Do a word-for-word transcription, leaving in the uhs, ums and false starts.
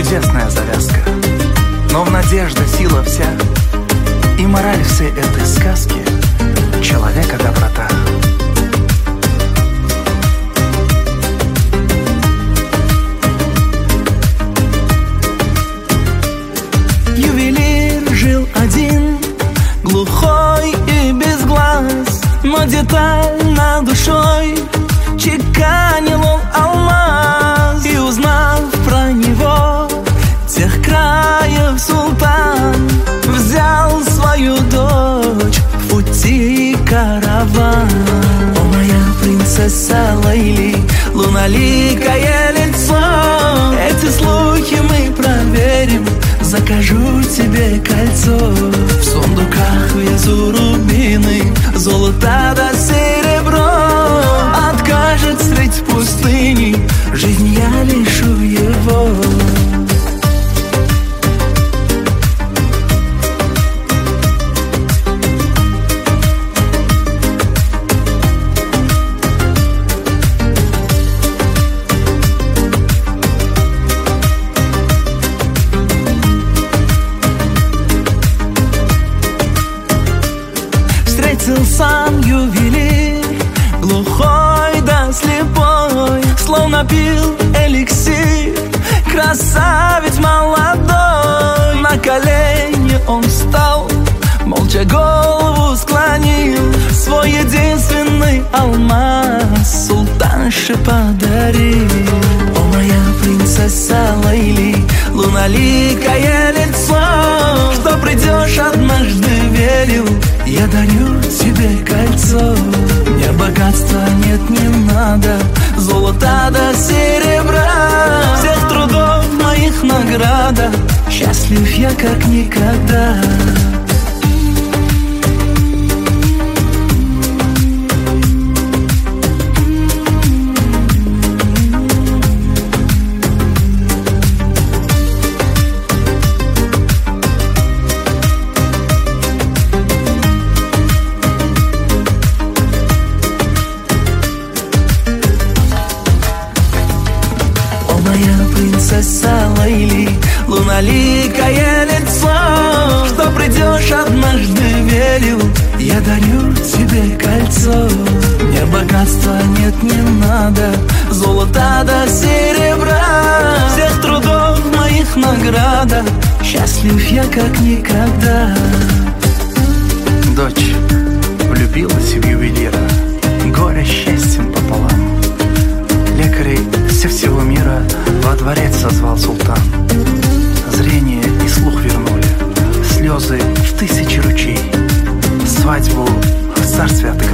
чудесная завязка, но в надежде сила вся, и мораль всей этой сказки — человека доброта. Ювелир жил один, глухой и без глаз, но детально душой чеканил он алмаз. И узнав про него тех краев султан, взял свою дочь в пути караван. О, моя принцесса Лейли, луналикое лицо, эти слухи мы проверим, закажу тебе кольцо. В сундуках везу рубины, золото да серебро. Откажет средь пустыни, жизнь я лишу его. Встретил сам ювелир, глухой да слепой, словно пил эликсир, красавец молодой. На колени он встал, молча голову склонил, свой единственный алмаз султанше подарил. О, моя принцесса Лейли, луналикое лицо, что придешь однажды, верил, я дарю тебе кольцо. Мне богатства нет, не надо, золота до серебра, всех трудов моих награда, счастлив я как никогда. Принцесса Лейли, луналикое лицо, что придешь однажды, верил, я дарю тебе кольцо. Мне богатства нет, не надо, золота до серебра, всех трудов моих награда, счастлив я как никогда. Дочь влюбилась в ювелира, горе счастьем пополам. Лекарей со всего мира во дворец созвал султан. Зрение и слух вернули, слезы в тысячи ручей. Свадьбу в царстве отыграли.